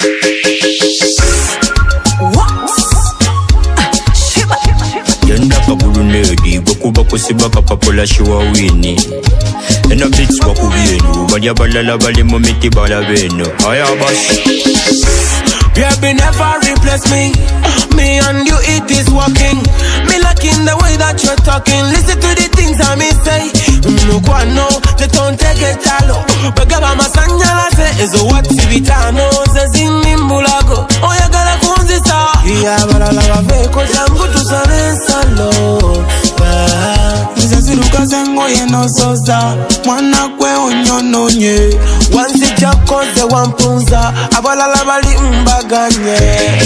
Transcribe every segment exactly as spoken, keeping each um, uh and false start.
Yenda kabulu nedi Gokuba kusibaka papola shiwa wini Ena beats waku vienu Banya balala bali momiti bala veno Ayabas Baby never replace me. Me and you, it is working. Me liking the way that you're talking. Listen to the things I may say. No one know, they don't take it all. But Gaba Masanyala say, is what Sivitano says in Nimbulago. Oh, you gotta go on this star. Yeah, but I love a cause I'm good to Salo. Zango ye no soza mwana kwe onyo no nye wansi jako ze wampunza abalala bali mbaganye.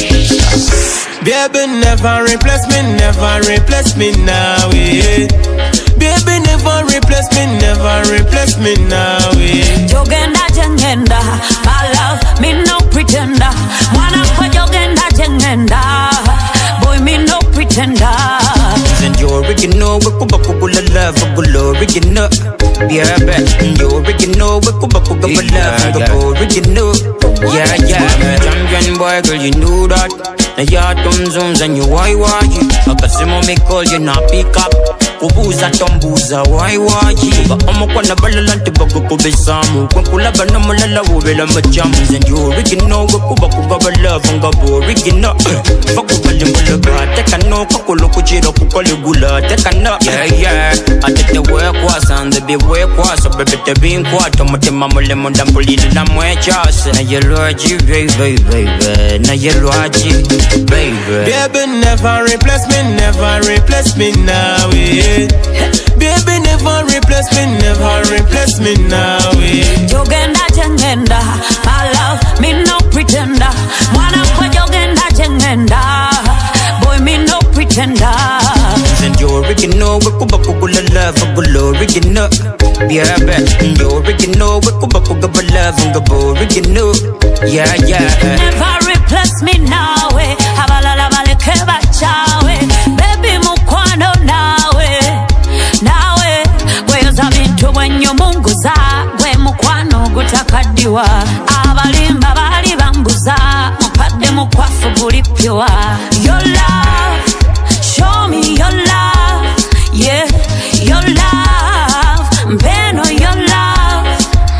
Baby never replace me, never replace me now, yeah. Baby never replace me, never replace me now, yeah. Jogenda jengenda, my love, me no pretender. Mwana kwe jogenda jengenda, boy me no pretender. And you're original, we kuba kugula love, kugula original. Yeah, bet you're original, we kuba kugula love, kugula original. Yeah, yeah, champion boy, girl, you knew that. Now you come zones and you why why you? I can see me call you not pick up. Kubuza tombuza why why you? But I'm a kwana balalante bago kubesamu. When kulaba na malala wubela majamus. And you're original, we kuba kugula love, kugula original. Fuck kugula mbulaga, take a no kakulu kuchiro kukoli gula, take a no. Yeah, yeah, I did the work was and the big work was a baby to be in quarter. Mutima lemon and bully la muechas. Now you're Lordgy, baby, baby. Now you're Lordgy, baby. Baby never replace me, never replace me now, yeah. Baby never replace me, never replace me now, yeah. Jogenda jengenda, my love, me no pretender. Mwana kwa jogenda jengenda, boy me no pretender. And you're original, we kuba kugula love, kugula original. Yeah, bet you're original, we kuba kugula love, kugula original. Yeah, yeah. Never replace me now, eh. Habalala baleke bachawe, baby mukwano nawe, nawe. Weyoza bintu wenyo munguza, we mukwano gutakadiwa. Abalimba bali bambuza, mupade mukwafu gulipywa. Your love, show me your love, yeah, your love, Beno your love,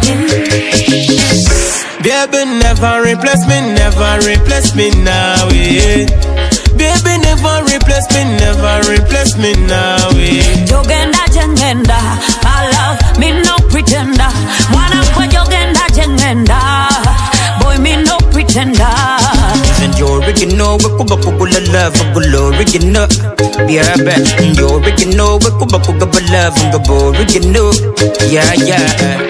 yeah. Baby never replace me, never replace me now, yeah. Baby never replace me, never replace me now, yeah. Jogenda jengenda, my love, me no pretender. Mwana kwa jogenda jengenda, boy me no pretender. And you're original, we kuba kugula love, kugula original. Yeah, bet you're original, we kuba kugula love, kugula original. Yeah, yeah.